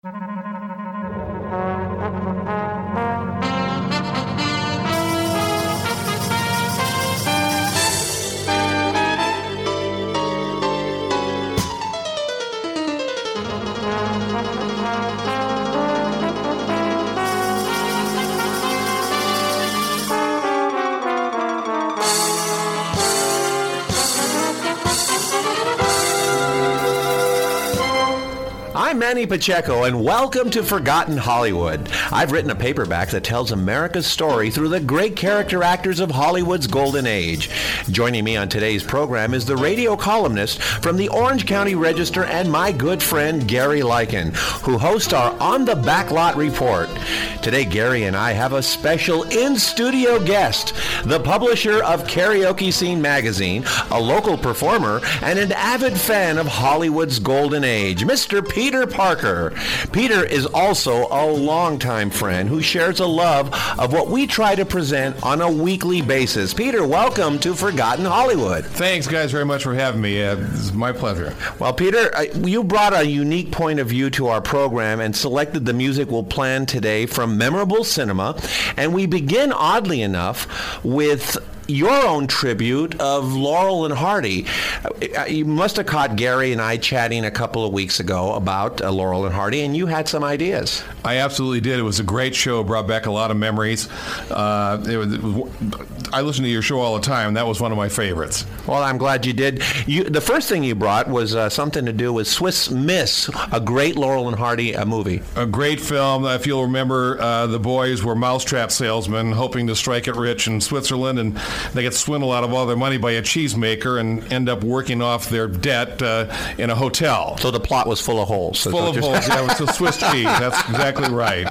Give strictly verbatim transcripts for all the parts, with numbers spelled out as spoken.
I'm Manny Pacheco, and welcome to Forgotten Hollywood. I've written a paperback that tells America's story through the great character actors of Hollywood's golden age. Joining me on today's program is the radio columnist from the Orange County Register and my good friend Gary Lycan, who hosts our On the Backlot Report. Today, Gary and I have a special in-studio guest, the publisher of Karaoke Scene magazine, a local performer, and an avid fan of Hollywood's golden age, Mister Peter Parker. Peter is also a longtime friend who shares a love of what we try to present on a weekly basis. Peter, welcome to Forgotten Hollywood. Thanks, guys, very much for having me. Uh, it's my pleasure. Well, Peter, you brought a unique point of view to our program and selected the music we'll plan today from memorable cinema. And we begin, oddly enough, with your own tribute of Laurel and Hardy. You must have caught Gary and I chatting a couple of weeks ago about uh, Laurel and Hardy, and you had some ideas. I absolutely did. It was a great show. Brought back a lot of memories. Uh, it was, it was, I listen to your show all the time. That was one of my favorites. Well, I'm glad you did. You, the first thing you brought was uh, something to do with Swiss Miss, a great Laurel and Hardy uh, movie. A great film. If you'll remember, uh, the boys were mousetrap salesmen hoping to strike it rich in Switzerland, and they get swindled out of all their money by a cheesemaker and end up working off their debt uh, in a hotel. So the plot was full of holes. Full of holes. Yeah, it was a Swiss cheese. That's exactly right.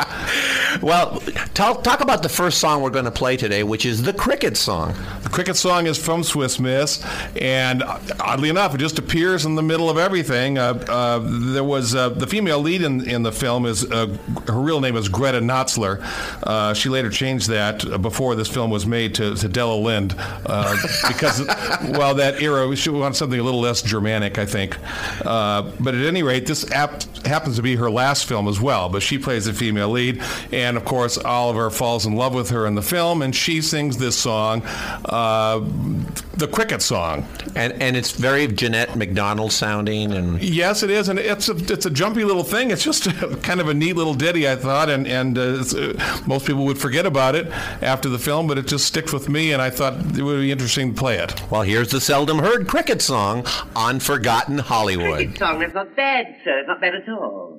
Well, talk, talk about the first song we're going to play today, which is the Cricket Song. The Cricket Song is from Swiss Miss, and oddly enough, it just appears in the middle of everything. Uh, uh, there was uh, the female lead in, in the film is uh, her real name is Greta Knotzler. Uh, she later changed that before this film was made to, to Della Lind. Uh, because, well, that era, we should want something a little less Germanic, I think. Uh, but at any rate, this ap- happens to be her last film as well. But she plays the female lead, and of course, Oliver falls in love with her in the film, and she sings this song, uh, the Cricket Song. And and it's very Jeanette MacDonald sounding. And yes, it is, and it's a it's a jumpy little thing. It's just a, kind of a neat little ditty, I thought, and and uh, it's, uh, most people would forget about it after the film, but it just sticks with me, and I thought it would be interesting to play it. Well, here's the seldom heard Cricket Song on Forgotten Hollywood. Cricket Song, that's not bad, sir. It's not bad at all.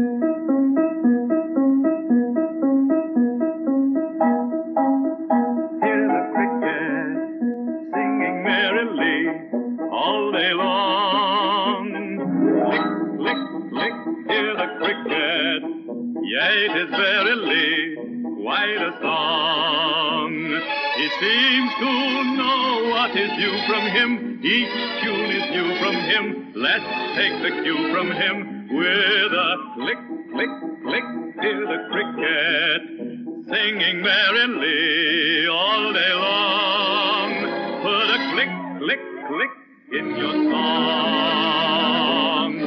Hear the cricket singing merrily all day long. Lick, lick, lick, hear the cricket. Yea, it is verily quite a song. He seems to know what is due from him. Each tune is new from him. Let's take the cue from him with a click, click, click. Hear the cricket singing merrily all day long. Put a click, click, click in your song.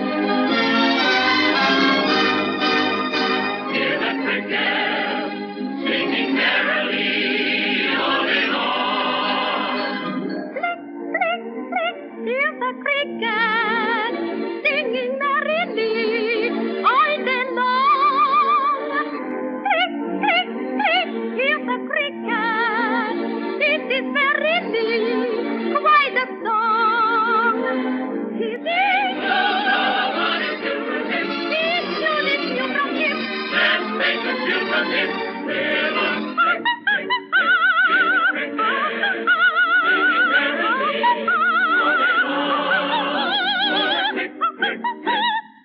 Hear the cricket singing merrily all day long. Click, click, click, hear the cricket singing merrily all day long. Click, click, click, hear the cricket. This is verily quite a song. He sings. Oh, what is new from him? Each tune is new from him. Let's take the cue from him with a click, click, click. Hear the cricket singing merrily all day long. Click, click, click.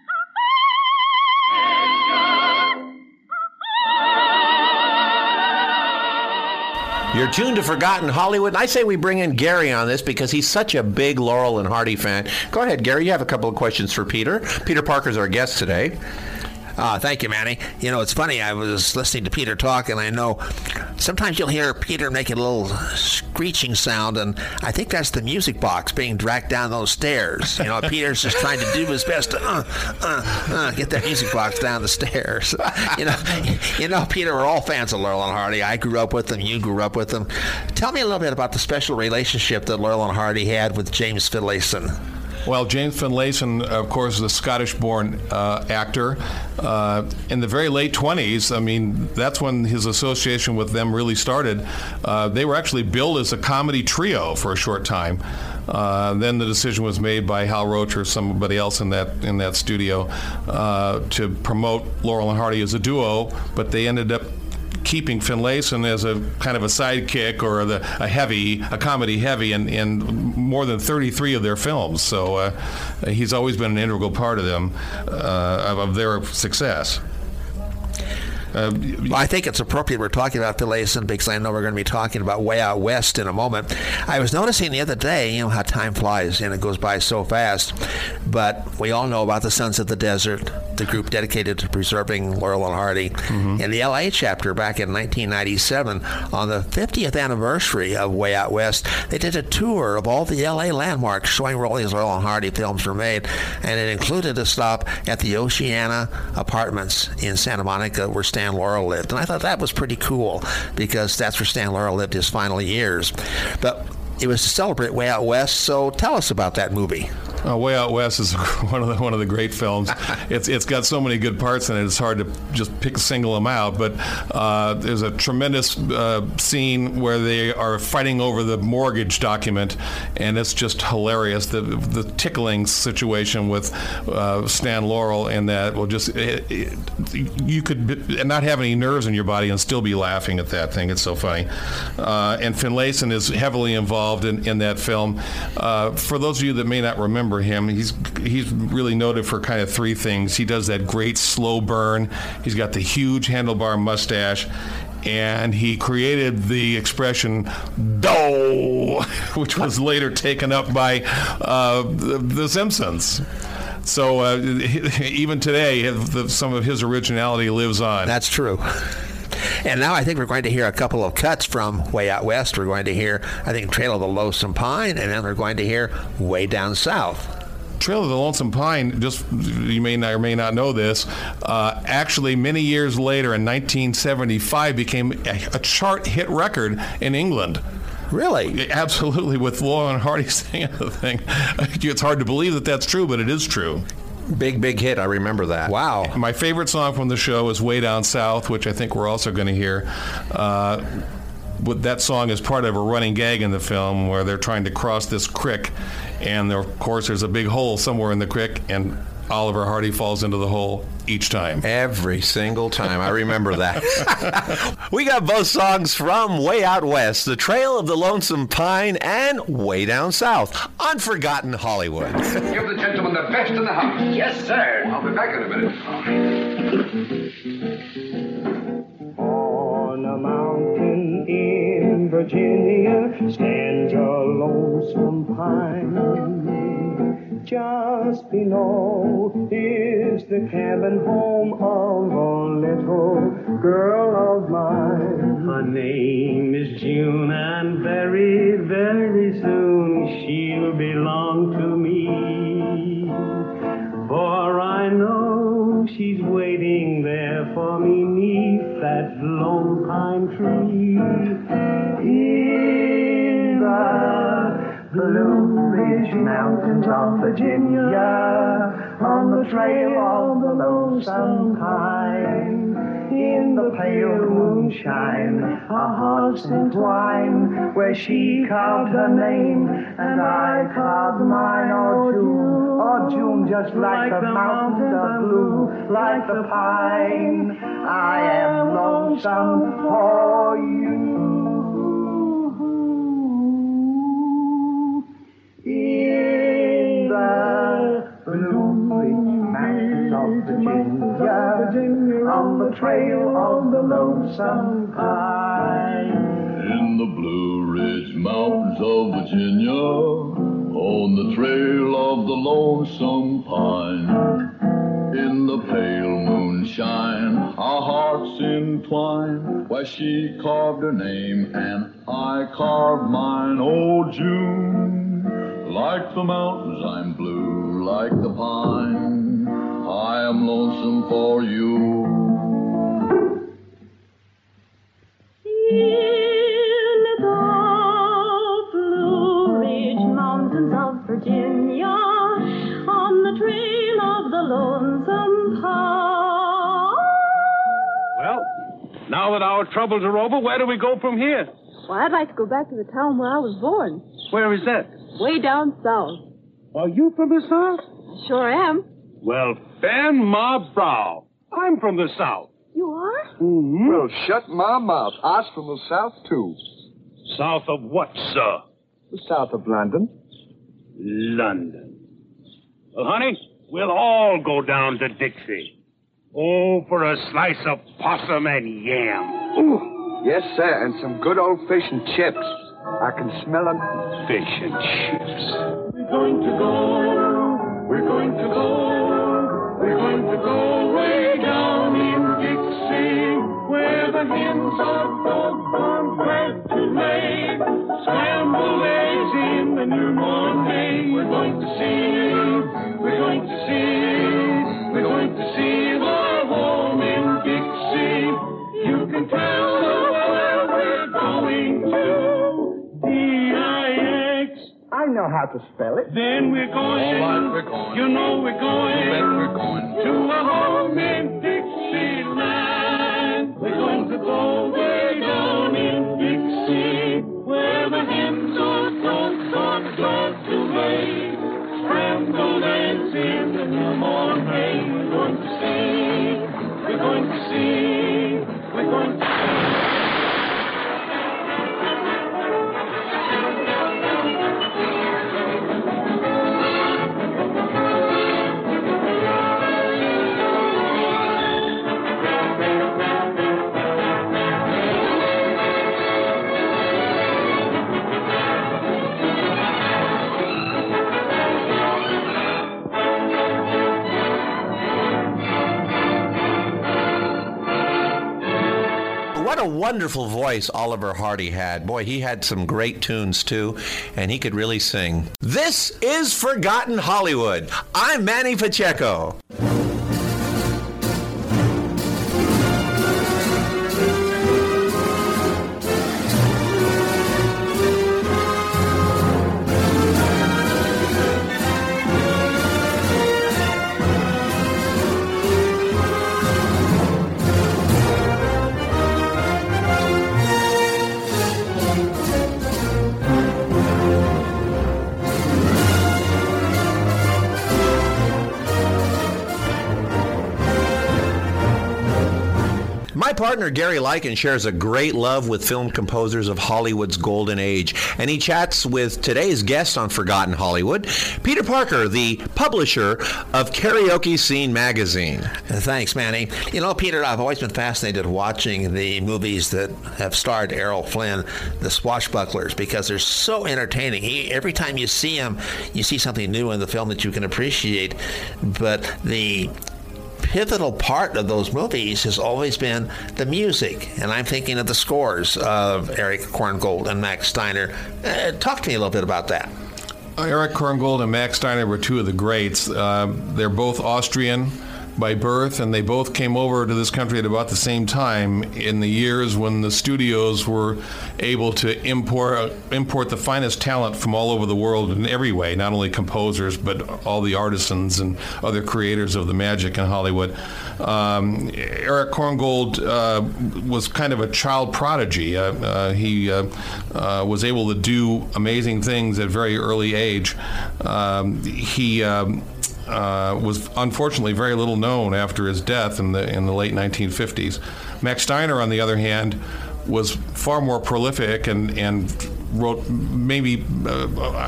You're tuned to Forgotten Hollywood. I say we bring in Gary on this because he's such a big Laurel and Hardy fan. Go ahead, Gary. You have a couple of questions for Peter. Peter Parker's our guest today. Uh, thank you, Manny. You know, it's funny. I was listening to Peter talk, and I know sometimes you'll hear Peter make a little screeching sound, and I think that's the music box being dragged down those stairs. You know, Peter's just trying to do his best to uh, uh, uh, get that music box down the stairs. You know, you know, Peter, we're all fans of Laurel and Hardy. I grew up with them. You grew up with them. Tell me a little bit about the special relationship that Laurel and Hardy had with James Finlayson. Well, James Finlayson, of course, is a Scottish-born uh, actor. Uh, in the very late twenties, I mean, that's when his association with them really started. Uh, they were actually billed as a comedy trio for a short time. Uh, then the decision was made by Hal Roach or somebody else in that in that studio uh, to promote Laurel and Hardy as a duo, but they ended up keeping Finlayson as a kind of a sidekick or the, a heavy, a comedy heavy in, in more than thirty-three of their films. So uh, he's always been an integral part of them, uh, of, of their success. Uh, well, I think it's appropriate we're talking about Finlayson because I know we're going to be talking about Way Out West in a moment. I was noticing the other day, you know, how time flies and it goes by so fast. But we all know about the Sons of the Desert, the group dedicated to preserving Laurel and Hardy. Mm-hmm. In the L A chapter back in nineteen ninety-seven, on the fiftieth anniversary of Way Out West, they did a tour of all the L A landmarks showing where all these Laurel and Hardy films were made. And it included a stop at the Oceana Apartments in Santa Monica where Stan Laurel lived. And I thought that was pretty cool because that's where Stan Laurel lived his final years. But it was to celebrate Way Out West, so tell us about that movie. Uh, Way Out West is one of the one of the great films. It's it's got so many good parts in it. It's hard to just pick single them out. But uh, there's a tremendous uh, scene where they are fighting over the mortgage document, and it's just hilarious. The the tickling situation with uh, Stan Laurel and that will just it, it, you could be, not have any nerves in your body and still be laughing at that thing. It's so funny. Uh, and Finlayson is heavily involved in, in that film. Uh, for those of you that may not remember him, he's he's really noted for kind of three things. He does that great slow burn. He's got the huge handlebar mustache, and he created the expression "dough," which was later taken up by uh, the, the Simpsons. So uh, even today, some of his originality lives on. That's true. And now I think we're going to hear a couple of cuts from Way Out West. We're going to hear, I think, Trail of the Lonesome Pine, and then we're going to hear Way Down South. Trail of the Lonesome Pine, just you may not or may not know this, uh, actually many years later in nineteen seventy-five became a, a chart hit record in England. Really? Absolutely, with Laurel and Hardy singing the thing. It's hard to believe that that's true, but it is true. Big, big hit. I remember that. Wow. My favorite song from the show is Way Down South, which I think we're also going to hear. Uh, that song is part of a running gag in the film where they're trying to cross this creek, and there, of course there's a big hole somewhere in the creek, and Oliver Hardy falls into the hole each time. Every single time. I remember that. We got both songs from Way Out West, The Trail of the Lonesome Pine, and Way Down South, Unforgotten Hollywood. Give the gentleman the best in the house. Yes, sir. I'll be back in a minute. On a mountain in Virginia stands a lonesome pine. Just below is the cabin home of a little girl of mine. Her name is June, and very, very soon she'll belong to me. For I know she's waiting there for me 'neath that lone pine tree. In the Blue Ridge Mountains of Virginia, on the trail of the lonesome pine, in the pale moonshine, our hearts entwine, where she carved her name and I carved mine. Oh June, oh June, just like, like the mountains are blue, like the pine, I am lonesome for you. In the Blue Ridge Mountains of Virginia, Virginia, on the trail of the lonesome pine. In the Blue Ridge Mountains of Virginia, on the trail of the lonesome pine. In the pale moonshine, our hearts entwined. Why, she carved her name and I carved mine. Oh, June, like the mountains I'm blue, like the pine, I am lonesome for you. In the Blue Ridge Mountains of Virginia, on the trail of the lonesome pine. Well, now that our troubles are over, where do we go from here? Well, I'd like to go back to the town where I was born. Where is that? Way down south. Are you from the South? I sure am. Well, fan my brow. I'm from the South. You are? Mm-hmm. Well, shut my mouth. I's from the South, too. South of what, sir? The south of London. London. Well, honey, we'll all go down to Dixie. Oh, for a slice of possum and yam. Ooh, yes, sir, and some good old fish and chips. I can smell them. Fish and chips. We're going to go, we're going to go, we're going to go way down in Dixie, where the hens are doggone glad to lay scrambled eggs in the newborn day. We're going to see, we're going to see, we're going to see our home in Dixie. You can tell where we're going to. D I X. I know how to spell it. Then we're going, All right, we're going. you know we're going, You bet we're going. to a home in Dixieland. We're going to go way down in Dixie, where the hens are so glad to lay scrambled eggs in the newborn hay. We're going to see, we're going to see, we're going to see. What a wonderful voice Oliver Hardy had. Boy, he had some great tunes too, and he could really sing. This is Forgotten Hollywood. I'm Manny Pacheco. My partner Gary Lycan shares a great love with film composers of Hollywood's golden age, and he chats with today's guest on Forgotten Hollywood, Peter Parker, the publisher of Karaoke Scene magazine. Thanks, Manny. You know, Peter, I've always been fascinated watching the movies that have starred Errol Flynn, the Swashbucklers, because they're so entertaining. He, every time you see him, you see something new in the film that you can appreciate, but the pivotal part of those movies has always been the music, and I'm thinking of the scores of Eric Korngold and Max Steiner. Uh, talk to me a little bit about that. Uh, Eric Korngold and Max Steiner were two of the greats. Uh, they're both Austrian by birth, and they both came over to this country at about the same time in the years when the studios were able to import import the finest talent from all over the world in every way, not only composers, but all the artisans and other creators of the magic in Hollywood. Um, Eric Korngold uh, was kind of a child prodigy. Uh, uh, he uh, uh, was able to do amazing things at a very early age. Um, he um, Uh, was unfortunately very little known after his death in the in the late nineteen fifties. Max Steiner, on the other hand, was far more prolific and and wrote maybe uh,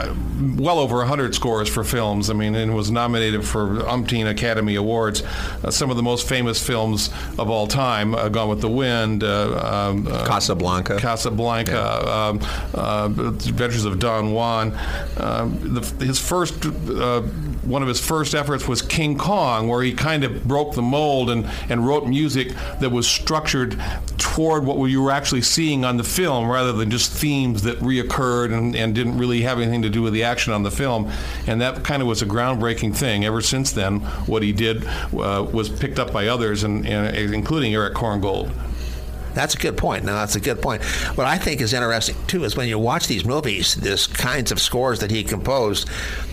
well over one hundred scores for films. I mean, and was nominated for umpteen Academy Awards. Uh, some of the most famous films of all time, uh, Gone with the Wind, uh, um, uh, Casablanca. Casablanca, Yeah. um, uh, Adventures of Don Juan. Um, the, his first, uh, one of his first efforts was King Kong, where he kind of broke the mold and, and wrote music that was structured toward what you were actually seeing on the film, rather than just themes that reoccurred and, and didn't really have anything to do with the action on the film. And that kind of was a groundbreaking thing. Ever since then, what he did uh, was picked up by others, and, and including Eric Korngold. That's a good point. Now, that's a good point. What I think is interesting, too, is when you watch these movies, this kinds of scores that he composed,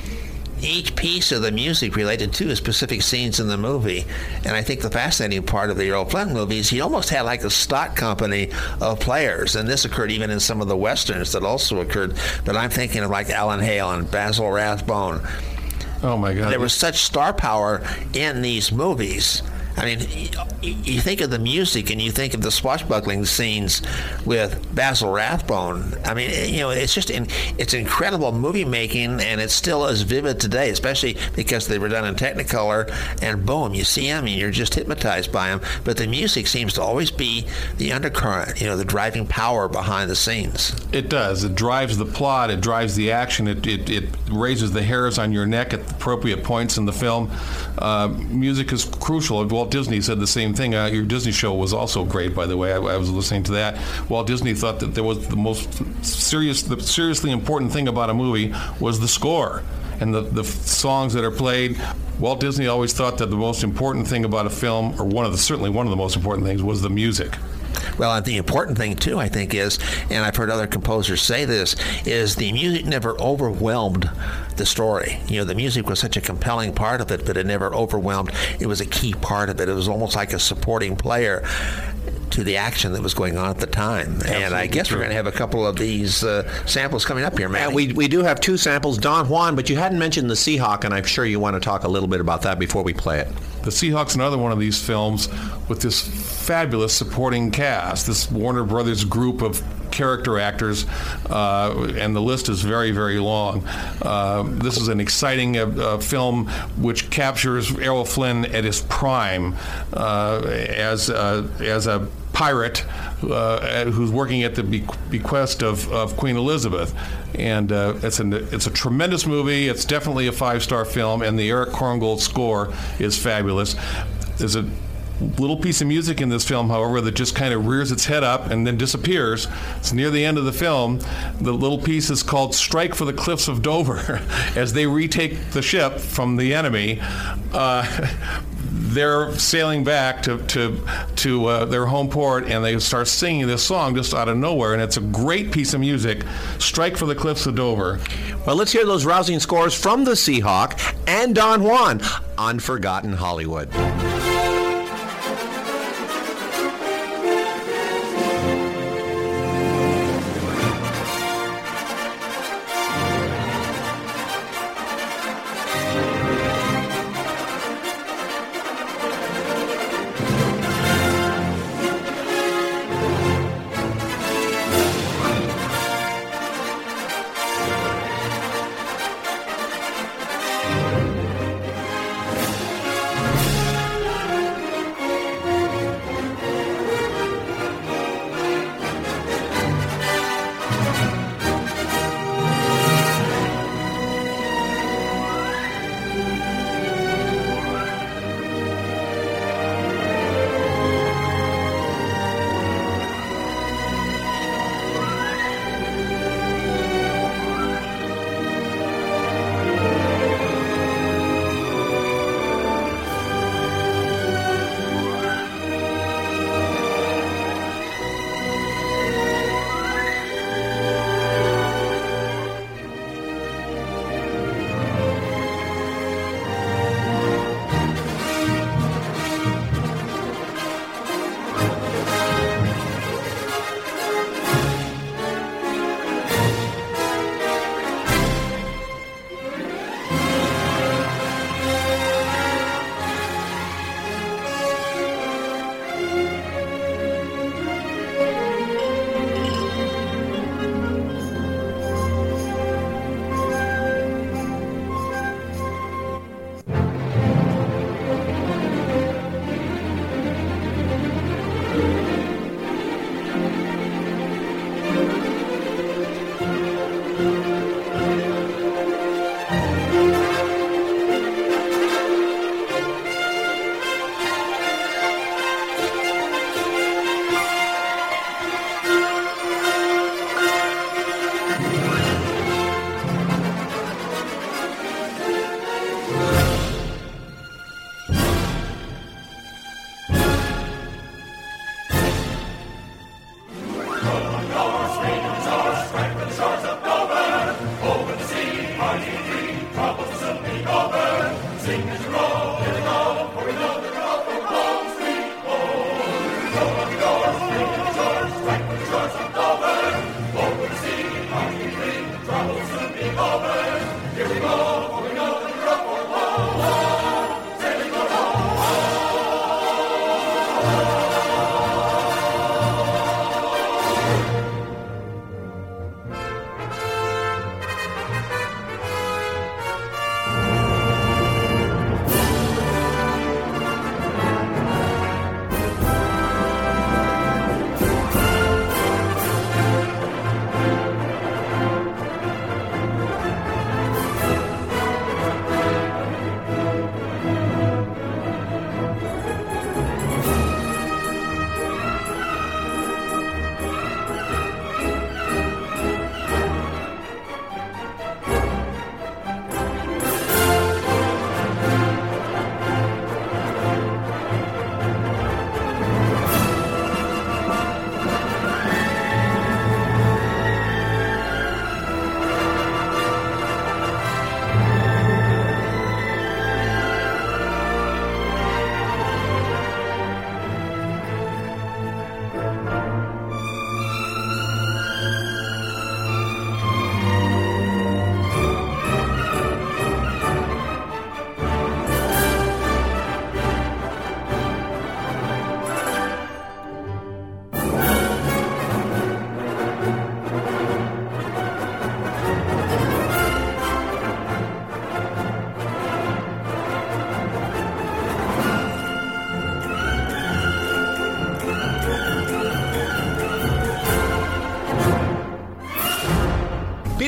each piece of the music related to specific scenes in the movie. And I think the fascinating part of the Errol Flynn movies, he almost had like a stock company of players. And this occurred even in some of the Westerns that also occurred. But I'm thinking of like Alan Hale and Basil Rathbone. Oh, my God. There was such star power in these movies. I mean, you think of the music and you think of the swashbuckling scenes with Basil Rathbone. I mean, you know, it's just in, it's incredible movie making, and it's still as vivid today, especially because they were done in Technicolor. And boom, you see them and you're just hypnotized by them. But the music seems to always be the undercurrent, you know, the driving power behind the scenes. It does. It drives the plot. It drives the action. It it, it raises the hairs on your neck at the appropriate points in the film. Uh, music is crucial. Walt Disney said the same thing. Uh, your Disney show was also great, by the way. I, I was listening to that. Walt Disney thought that there was the most serious, the seriously important thing about a movie was the score and the, the songs that are played. Walt Disney always thought that the most important thing about a film, or one of the certainly one of the most important things, was the music. Well, and the important thing, too, I think is, and I've heard other composers say this, is the music never overwhelmed the story. You know, the music was such a compelling part of it, but it never overwhelmed. It was a key part of it. It was almost like a supporting player to the action that was going on at the time. Absolutely. And I guess true. We're going to have a couple of these uh, samples coming up here, man. Yeah, we, we do have two samples, Don Juan, but you hadn't mentioned the Seahawk, and I'm sure you want to talk a little bit about that before we play it. The Seahawk's another one of these films with this fabulous supporting cast, this Warner Brothers group of character actors, uh, and the list is very, very long. Uh, this is an exciting uh, uh, film which captures Errol Flynn at his prime uh, as uh, as a pirate uh, who's working at the be- bequest of, of Queen Elizabeth. And uh, it's, an, it's a tremendous movie. It's definitely a five-star film, and the Eric Korngold score is fabulous. There's a little piece of music in this film, however, that just kind of rears its head up and then disappears. It's near the end of the film. The little piece is called Strike for the Cliffs of Dover. As they retake the ship from the enemy, uh, they're sailing back to to, to uh, their home port, and they start singing this song just out of nowhere, and it's a great piece of music, Strike for the Cliffs of Dover. Well, let's hear those rousing scores from the Seahawk and Don Juan on Forgotten Hollywood.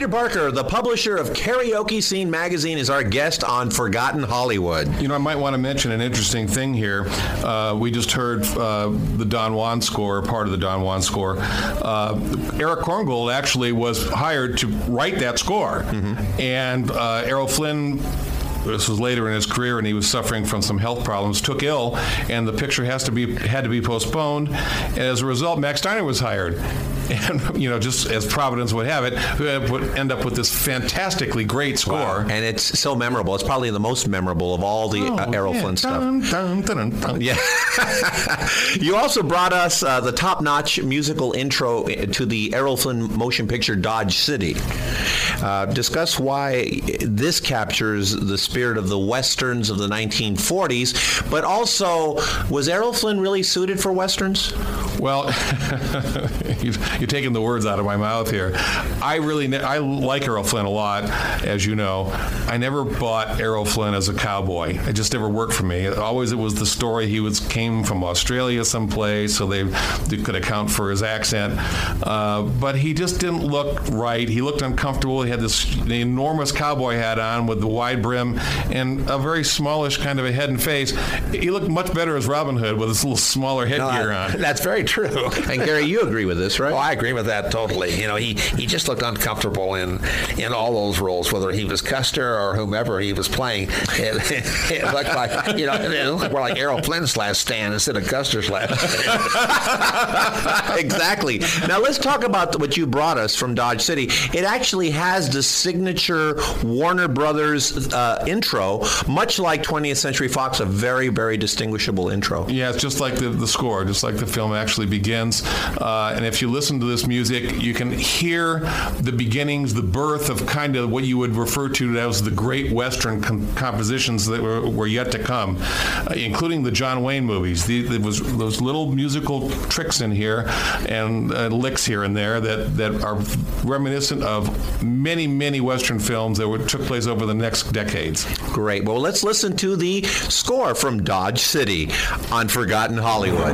Peter Parker, the publisher of Karaoke Scene magazine, is our guest on Forgotten Hollywood. You know, I might want to mention an interesting thing here. Uh, we just heard uh, the Don Juan score, part of the Don Juan score. Uh, Eric Korngold actually was hired to write that score. Mm-hmm. And uh, Errol Flynn, this was later in his career, and he was suffering from some health problems, took ill, and the picture has to be had to be postponed. And as a result, Max Steiner was hired. And, you know, just as Providence would have it, would end up with this fantastically great score. Wow. And it's so memorable. It's probably the most memorable of all the oh, uh, Errol yeah. Flynn stuff. Dun, dun, dun, dun, dun. Yeah. You also brought us uh, the top-notch musical intro to the Errol Flynn motion picture Dodge City. Uh, discuss why this captures the spirit of the westerns of the nineteen forties, but also, was Errol Flynn really suited for westerns? Well, you've, you're taking the words out of my mouth here. I really, ne- I like Errol Flynn a lot, as you know. I never bought Errol Flynn as a cowboy. It just never worked for me. Always it was the story he was came from Australia someplace, so they, they could account for his accent. Uh, but he just didn't look right. He looked uncomfortable. He had this enormous cowboy hat on with the wide brim and a very smallish kind of a head and face. He looked much better as Robin Hood with his little smaller headgear no, on. That's very true. And Gary, you agree with this, right? Oh, I agree with that totally. You know, he, he just looked uncomfortable in in all those roles, whether he was Custer or whomever he was playing. It, it looked like, you know, it looked more like Errol Flynn's last stand instead of Custer's last stand. Exactly. Now let's talk about what you brought us from Dodge City. It actually has the signature Warner Brothers uh, intro, much like twentieth Century Fox, a very, very distinguishable intro. Yeah, it's just like the, the score, just like the film actually begins. Uh, and if you listen to this music, you can hear the beginnings, the birth of kind of what you would refer to as the great Western com- compositions that were, were yet to come, uh, including the John Wayne movies. The, there was those little musical tricks in here and uh, licks here and there that, that are reminiscent of many, many Western films that were, took place over the next decades. Great. Well, let's listen to the score from Dodge City on Forgotten Hollywood.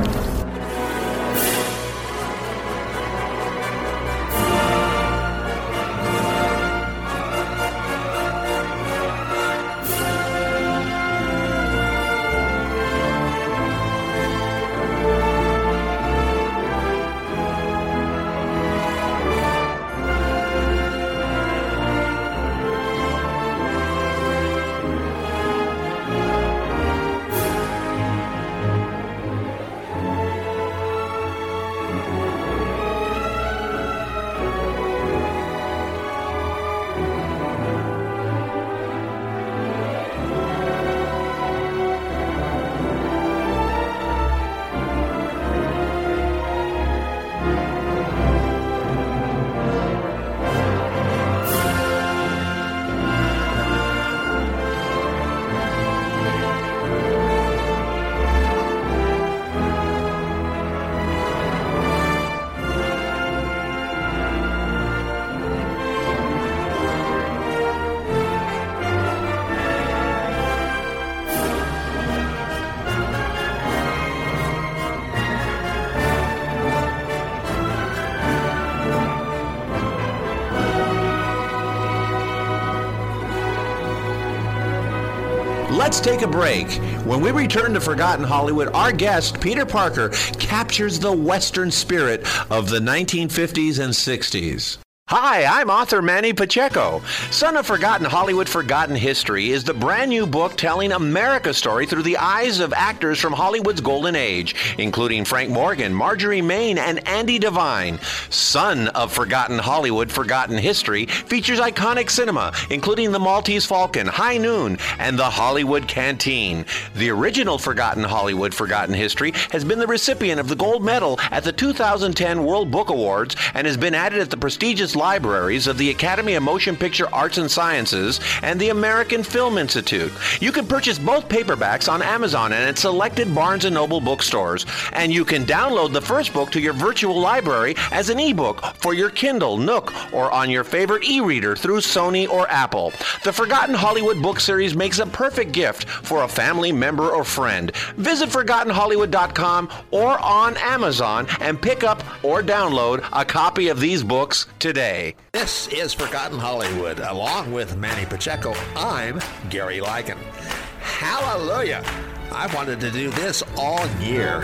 Let's take a break. When we return to Forgotten Hollywood, our guest, Peter Parker, captures the Western spirit of the nineteen fifties and sixties. Hi, I'm author Manny Pacheco. Son of Forgotten Hollywood, Forgotten History is the brand new book telling America's story through the eyes of actors from Hollywood's golden age, including Frank Morgan, Marjorie Main, and Andy Devine. Son of Forgotten Hollywood, Forgotten History features iconic cinema, including The Maltese Falcon, High Noon, and The Hollywood Canteen. The original Forgotten Hollywood, Forgotten History has been the recipient of the gold medal at the two thousand ten World Book Awards and has been added at the prestigious libraries of the Academy of Motion Picture Arts and Sciences and the American Film Institute. You can purchase both paperbacks on Amazon and at selected Barnes and Noble bookstores. And you can download the first book to your virtual library as an ebook for your Kindle, Nook, or on your favorite e-reader through Sony or Apple. The Forgotten Hollywood book series makes a perfect gift for a family member or friend. Visit forgotten hollywood dot com or on Amazon and pick up or download a copy of these books today. today. This is Forgotten Hollywood. Along with Manny Pacheco, I'm Gary Lycan. Hallelujah! I've wanted to do this all year.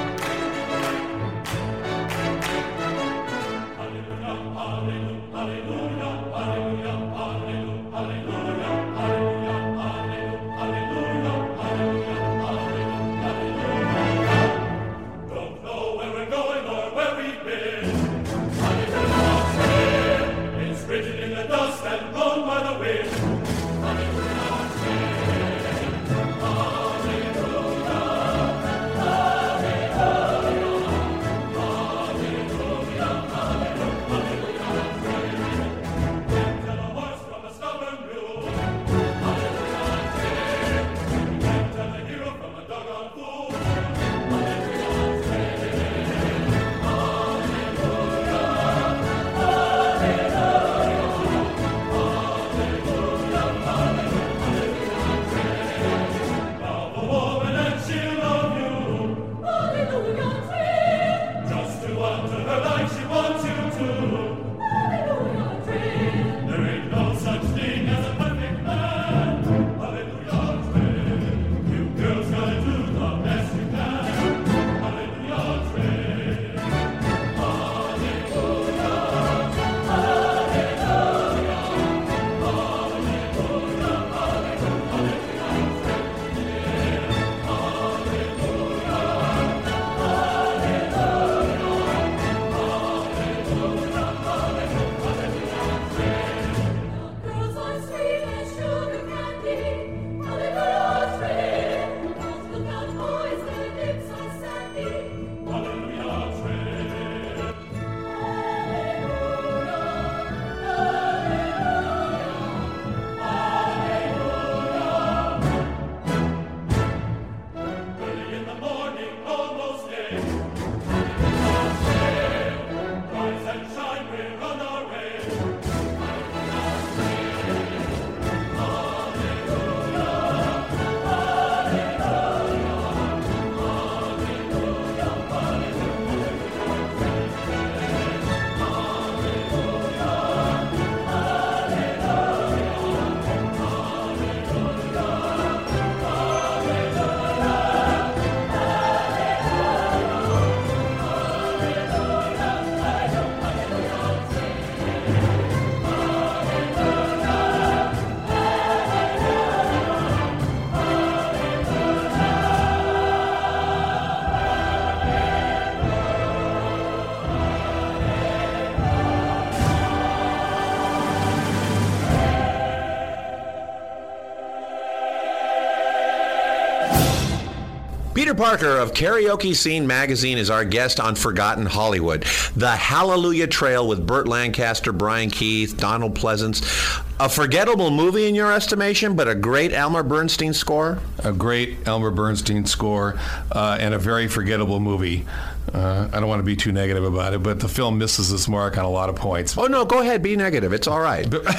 Peter Parker of Karaoke Scene Magazine is our guest on Forgotten Hollywood. The Hallelujah Trail with Burt Lancaster, Brian Keith, Donald Pleasance. A forgettable movie in your estimation, but a great Elmer Bernstein score? A great Elmer Bernstein score, uh, and a very forgettable movie. Uh, I don't want to be too negative about it, but the film misses its mark on a lot of points. Oh, no, go ahead. Be negative. It's all right. Well,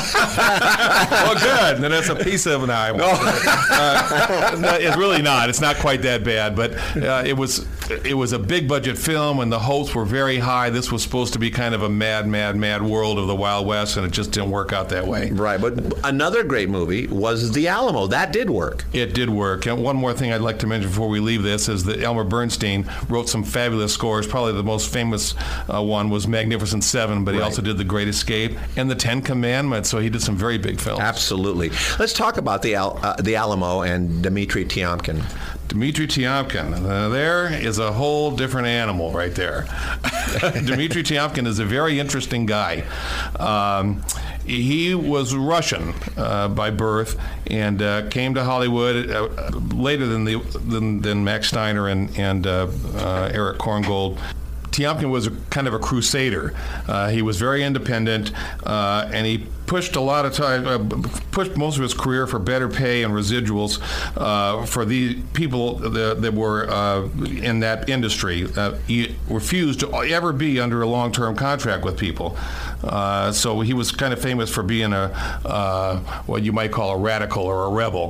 good. Then that's a piece of an eye. No. Uh, no, it's really not. It's not quite that bad, but uh, it was it was a big-budget film, and the hopes were very high. This was supposed to be kind of a mad, mad, mad world of the Wild West, and it just didn't work out that way. Right, but another great movie was The Alamo. That did work. It did work. And one more thing I'd like to mention before we leave this is that Elmer Bernstein wrote some fabulous scores. Probably the most famous uh, one was Magnificent Seven, but he right. also did The Great Escape and The Ten Commandments, so he did some very big films. Absolutely. Let's talk about the, Al- uh, the Alamo and Dmitri Tiomkin. Dmitri Tiomkin. Uh, there is a whole different animal right there. Dmitri Tiomkin is a very interesting guy. Um, he was Russian uh, by birth and uh, came to Hollywood uh, later than the than, than Max Steiner and and uh, uh, Eric Korngold. Tiomkin was a, kind of a crusader. Uh, he was very independent, uh, and he pushed a lot of time, uh, pushed most of his career for better pay and residuals uh, for the people that, that were uh, in that industry. Uh, he refused to ever be under a long-term contract with people. Uh, so he was kind of famous for being a uh, what you might call a radical or a rebel.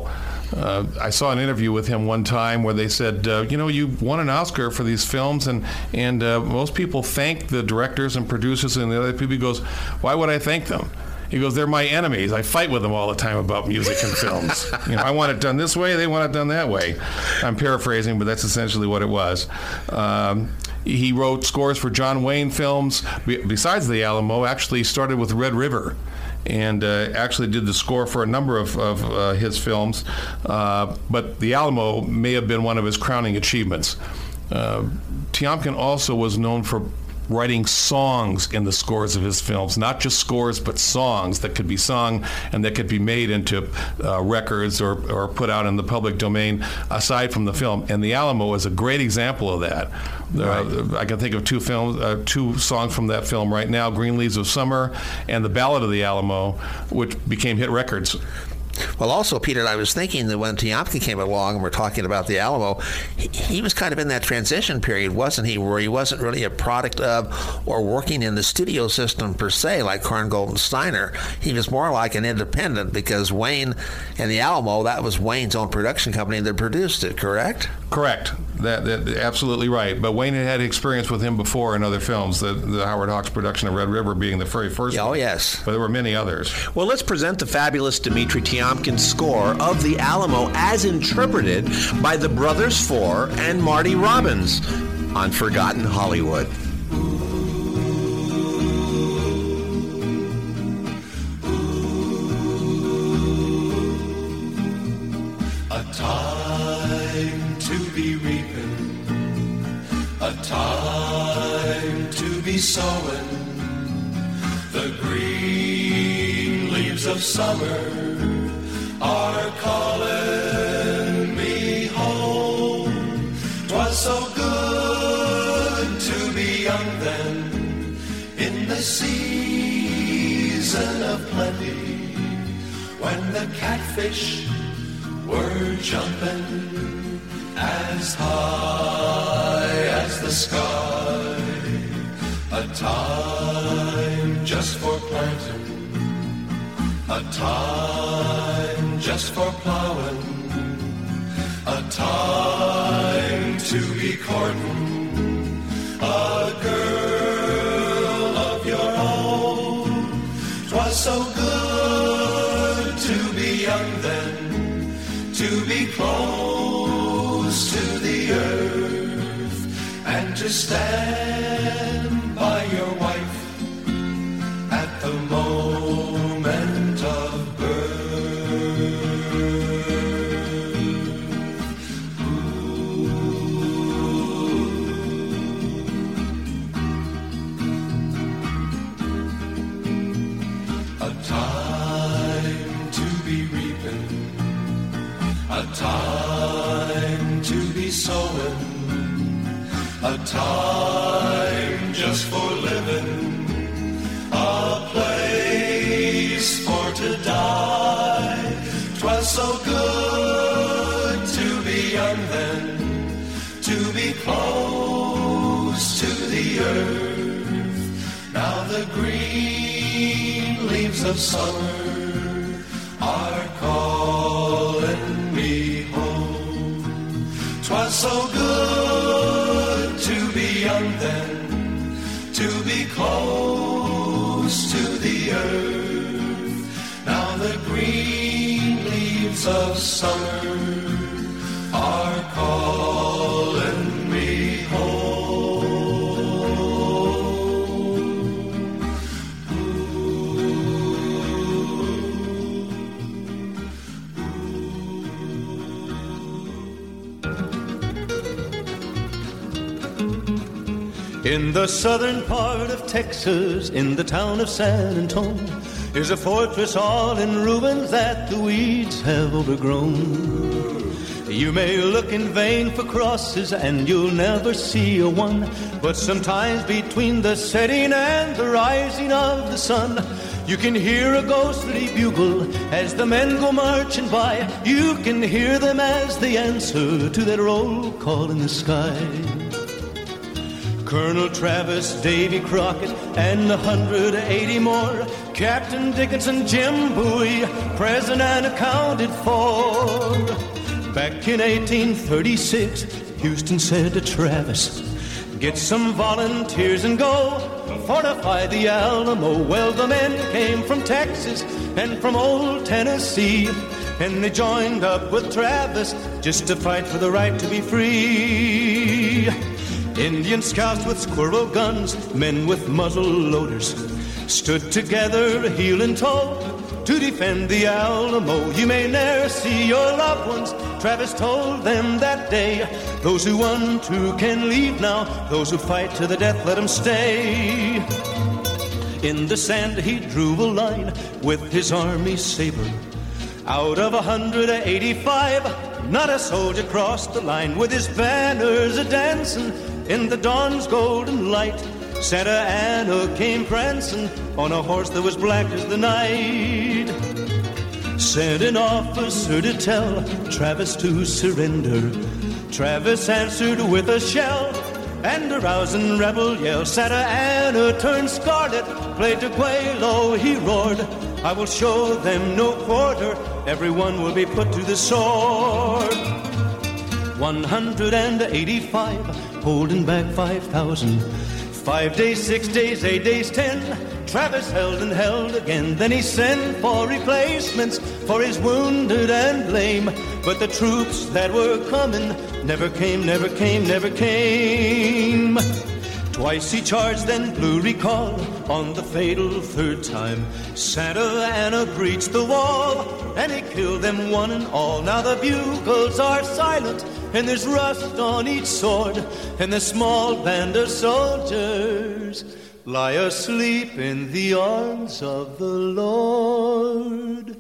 Uh, I saw an interview with him one time where they said, uh, you know, you won an Oscar for these films, and and uh, most people thank the directors and producers and the other people. He goes, why would I thank them? He goes, they're my enemies. I fight with them all the time about music and films. You know, I want it done this way, they want it done that way. I'm paraphrasing, but that's essentially what it was. Um, he wrote scores for John Wayne films. Be- besides The Alamo, actually started with Red River, and uh, actually did the score for a number of, of uh, his films. Uh, but The Alamo may have been one of his crowning achievements. Uh, Tiomkin also was known for writing songs in the scores of his films, not just scores, but songs that could be sung and that could be made into uh, records or, or put out in the public domain aside from the film. And The Alamo is a great example of that. Right. Uh, I can think of two films, uh, two songs from that film right now, Green Leaves of Summer and The Ballad of the Alamo, which became hit records. Well, also, Peter, I was thinking that when Tiomkin came along and we're talking about the Alamo, he, he was kind of in that transition period, wasn't he, where he wasn't really a product of or working in the studio system per se, like Korngold and Steiner. He was more like an independent, because Wayne and the Alamo, that was Wayne's own production company that produced it, correct? Correct. That, that absolutely right. But Wayne had had experience with him before in other films, the, the Howard Hawks production of Red River being the very first Oh, one. yes. But there were many others. Well, let's present the fabulous Dmitri Tiomkin score of The Alamo as interpreted by the Brothers Four and Marty Robbins on Forgotten Hollywood. A time to be reaping, a time to be sowing, the green leaves of summer are calling me home. 'Twas so good to be young then, in the season of plenty, when the catfish were jumping as high as the sky. A time just for planting, a time just for plowing, a time to be courting a girl of your own. 'Twas so good to be young then, to be close to the earth, and to stand by your wife at the moment of birth. Ooh. A time to be reaping, a time to be sowing, a time just for living, a place for to die. 'Twas so good to be young then, to be close to the earth. Now the green leaves of summer are calling me home. 'Twas so good to be young then, to be close to the earth. Now the green leaves of summer are calling me home. In the southern part of Texas, in the town of San Antonio, is a fortress all in ruins that the weeds have overgrown. You may look in vain for crosses and you'll never see a one, but sometimes between the setting and the rising of the sun, you can hear a ghostly bugle as the men go marching by. You can hear them as they answer to that roll call in the sky. Colonel Travis, Davy Crockett, and a hundred eighty more. Captain Dickinson, Jim Bowie, present and accounted for. Back in eighteen thirty-six, Houston said to Travis, get some volunteers and go fortify the Alamo. Well, the men came from Texas and from old Tennessee, and they joined up with Travis just to fight for the right to be free. Indian scouts with squirrel guns, men with muzzle loaders, stood together heel and toe to defend the Alamo. You may ne'er see your loved ones, Travis told them that day. Those who want to can leave now, those who fight to the death, let them stay. In the sand he drew a line with his army saber. Out of one hundred eighty-five, not a soldier crossed the line. With his banners a-dancing in the dawn's golden light, Santa Anna came prancing on a horse that was black as the night. Sent an officer to tell Travis to surrender. Travis answered with a shell and a rousing rebel yell. Santa Anna turned scarlet, played to Quelo, he roared, I will show them no quarter, everyone will be put to the sword. one hundred eighty-five, holding back five thousand. Five days, six days, eight days, ten, Travis held and held again. Then he sent for replacements for his wounded and lame. But the troops that were coming never came, never came, never came. Twice he charged, then blew recall. On the fatal third time, Santa Anna breached the wall, and he killed them one and all. Now the bugles are silent, and there's rust on each sword, and the small band of soldiers lie asleep in the arms of the Lord.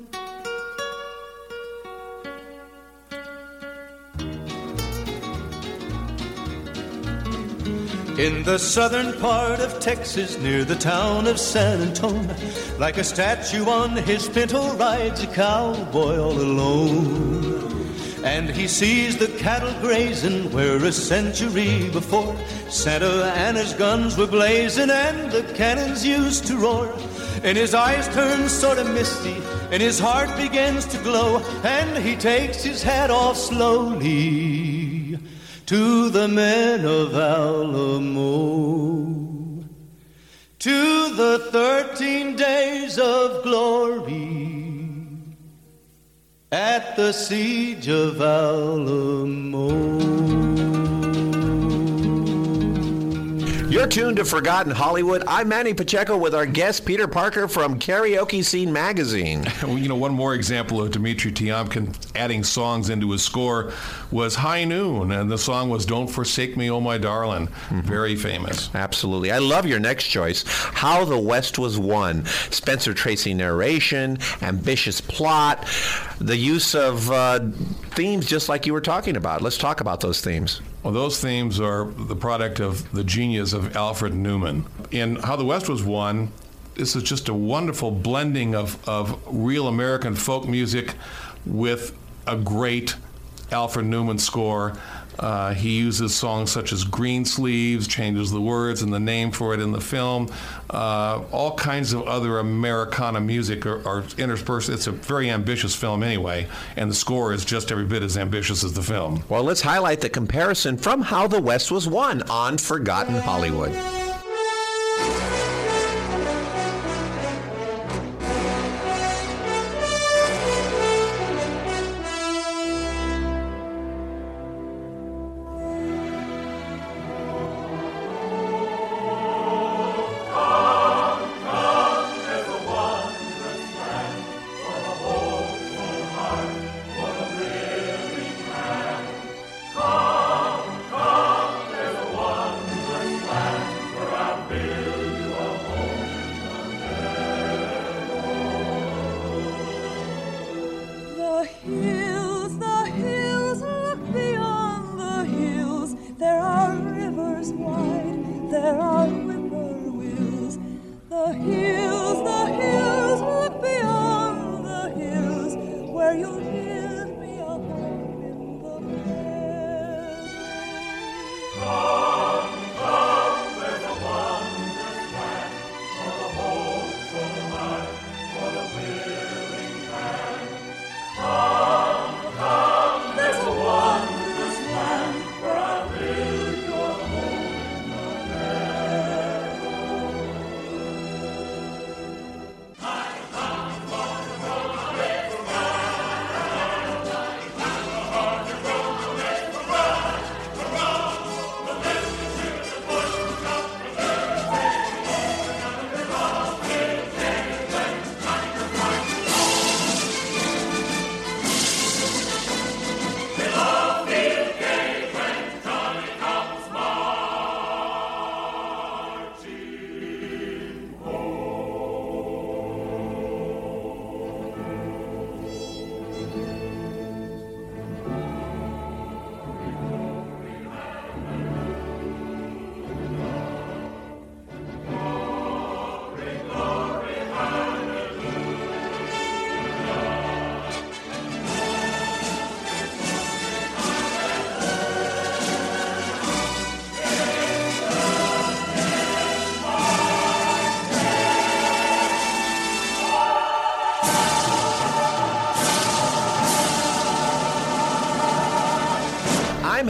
In the southern part of Texas, near the town of San Antonio, like a statue on his pinto rides a cowboy all alone. And he sees the cattle grazing where a century before Santa Anna's guns were blazing and the cannons used to roar. And his eyes turn sort of misty and his heart begins to glow, and he takes his hat off slowly to the men of Alamo, to the thirteen days of glory at the siege of Alamo. You're tuned to Forgotten Hollywood. I'm Manny Pacheco with our guest Peter Parker from Karaoke Scene magazine. Well, you know, one more example of Dmitri Tiomkin adding songs into his score was High Noon, and the song was Don't Forsake Me, Oh My Darling. Mm-hmm. Very famous. Absolutely. I love your next choice, How the West Was Won. Spencer Tracy narration, ambitious plot, the use of uh, themes just like you were talking about. Let's talk about those themes. Well, those themes are the product of the genius of Alfred Newman. In How the West Was Won, this is just a wonderful blending of, of real American folk music with a great Alfred Newman score. Uh, he uses songs such as Green Sleeves, changes the words and the name for it in the film. Uh, all kinds of other Americana music are, are interspersed. It's a very ambitious film anyway, and the score is just every bit as ambitious as the film. Well, let's highlight the comparison from How the West Was Won on Forgotten Hollywood. Come, come, there's a wondrous land.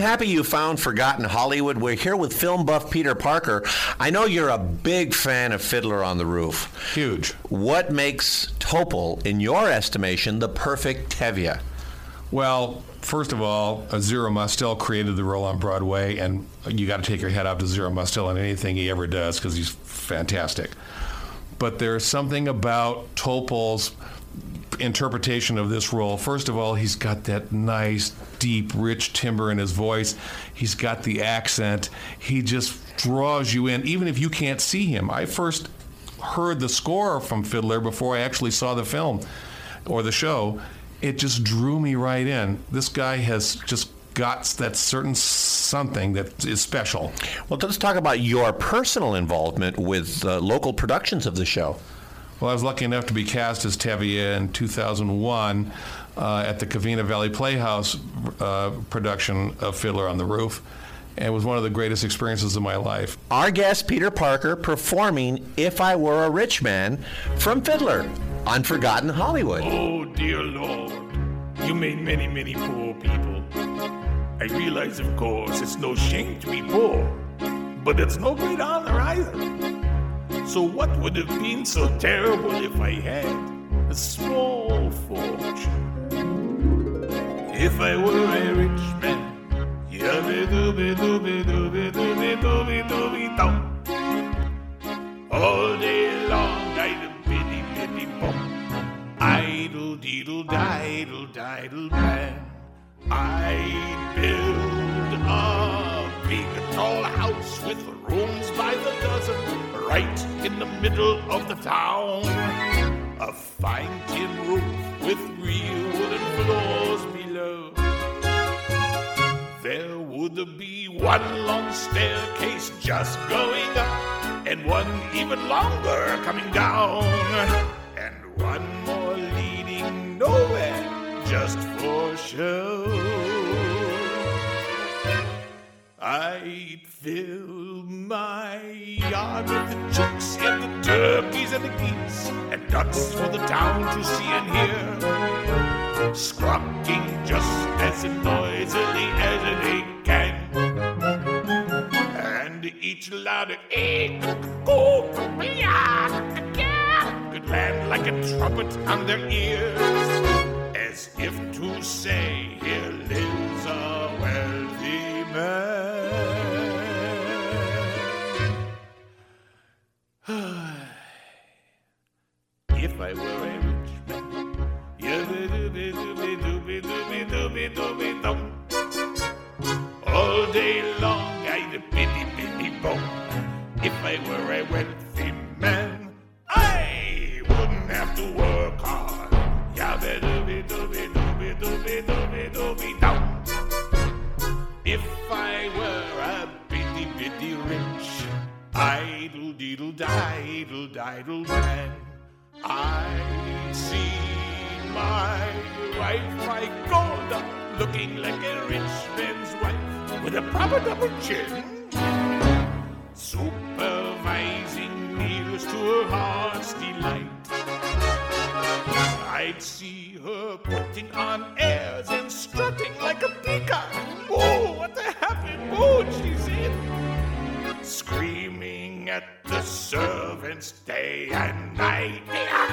happy you found Forgotten Hollywood. We're here with film buff Peter Parker. I know you're a big fan of Fiddler on the Roof. Huge. What makes Topol, in your estimation, the perfect Tevye? Well, first of all, uh, Zero Mostel created the role on Broadway, and you got to take your head off to Zero Mostel on anything he ever does because he's fantastic. But there's something about Topol's interpretation of this role. First of all, he's got that nice, deep, rich timbre in his voice. He's got the accent. He just draws you in, even if you can't see him. I first heard the score from Fiddler before I actually saw the film or the show. It just drew me right in. This guy has just got that certain something that is special. Well, let's talk about your personal involvement with uh, local productions of the show. Well, I was lucky enough to be cast as Tevye in two thousand one uh, at the Covina Valley Playhouse uh, production of Fiddler on the Roof. And it was one of the greatest experiences of my life. Our guest, Peter Parker, performing If I Were a Rich Man from Fiddler on Forgotten Hollywood. Oh, dear Lord, you made many, many poor people. I realize, of course, it's no shame to be poor, but it's no great honor either. So what would have been so terrible if I had a small fortune? If I were a rich man, all day long I'd a bitty bitty bum, idle deedle diddle diddle man. I'd build a big tall house with rooms by the dozen, right in the middle of the town. A fine tin roof with real wooden floors below. There would be one long staircase just going up, and one even longer coming down, and one more leading nowhere just for show. I'd fill my yard with the chicks and the turkeys and the geese and ducks for the town to see and hear, squawking just as noisily as they can, and each louder egg could land like a trumpet on their ears, as if to say, here lives a wealthy man. If I were a rich man, all day long I'd a bitty bitty bum. If I were a wealthy man, I wouldn't have to work hard. If I were a bitty bitty rich, idle deedle diddle diddle man, I'd see my wife, my God, looking like a rich man's wife with a proper double chin, supervising meals to her heart's delight. I'd see her putting on airs and strutting like a peacock. Oh, what a happy mood she's in, screaming at the servants day and night.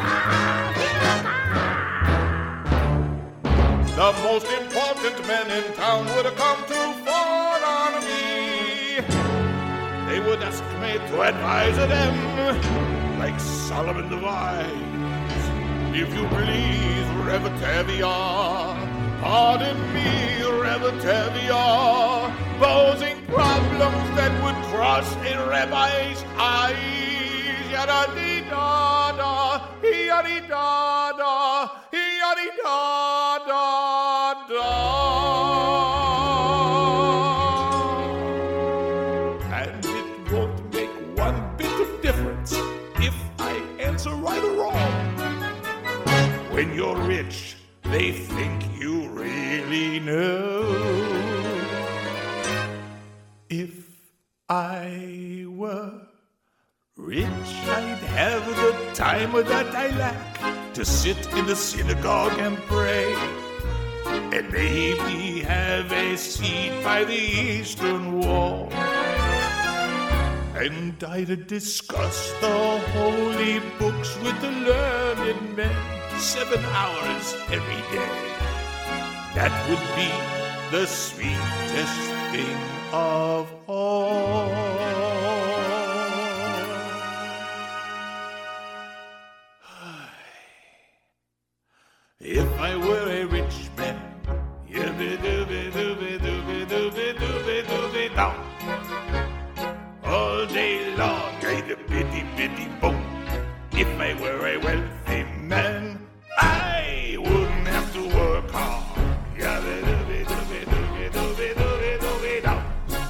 The most important men in town would have come to fall on me. They would ask me to advise them, like Solomon the Wise. If you please, Rev Tevye, pardon me, Rev Tevye, posing problems that would cross a rabbi's eyes. Yada-dee-da-da, yada-dee-da-da, yada-dee-da-da-da. And it won't make one bit of difference if I answer right or wrong. When you're rich, they think you really know. If I were rich, I'd have the time that I lack to sit in the synagogue and pray, and maybe have a seat by the eastern wall. And I'd discuss the holy books with the learned men, seven hours every day. That would be the sweetest thing of all. If I were a rich man, yibby-dooby-dooby-dooby-dooby-dooby-dooby-down, all day long, I'd a bitty-bitty-boom. If I were a wealthy man, I wouldn't have to work hard. Yibby-dooby-dooby-dooby-dooby-dooby-dooby-down.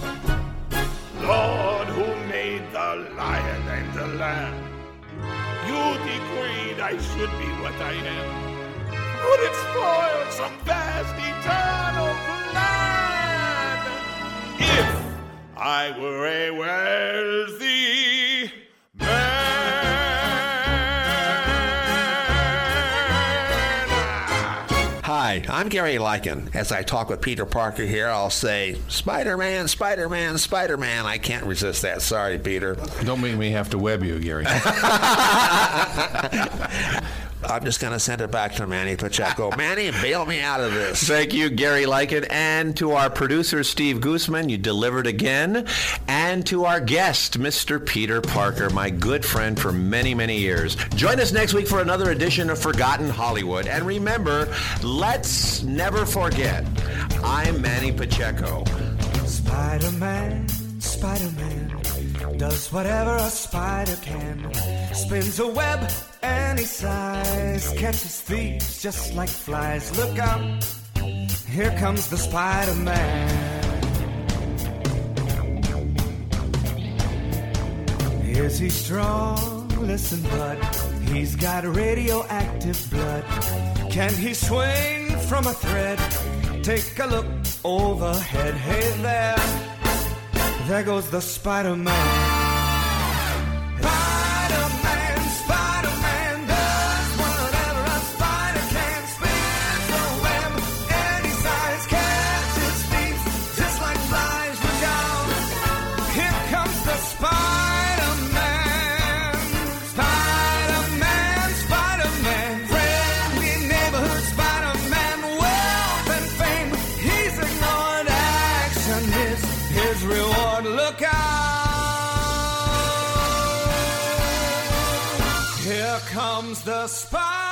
Lord, who made the lion and the lamb, you decreed I should be what I am. Would it spoil some vast eternal plan if I were a wealthy man? Hi, I'm Gary Lycan. As I talk with Peter Parker here, I'll say, Spider-Man, Spider-Man, Spider-Man. I can't resist that. Sorry, Peter. Don't make me have to web you, Gary. I'm just going to send it back to Manny Pacheco. Manny, bail me out of this. Thank you, Gary Lycan. And to our producer, Steve Gooseman, you delivered again. And to our guest, Mister Peter Parker, my good friend for many, many years. Join us next week for another edition of Forgotten Hollywood. And remember, let's never forget, I'm Manny Pacheco. Spider-Man, Spider-Man does whatever a spider can. Spins a web any size, catches thieves just like flies. Look out, here comes the Spider-Man. Is he strong? Listen, bud, he's got radioactive blood. Can he swing from a thread? Take a look overhead. Hey there, there goes the Spider-Man. Spider-Man, Spider-Man does whatever a spider can. Spins a web any size, catches thieves just like flies. Look out, here comes the Spider-Man. Spider-Man, Spider-Man, friendly neighborhood Spider-Man, wealth and fame, he's ignored. Action is his reward. Look out, here comes the Spider-Man.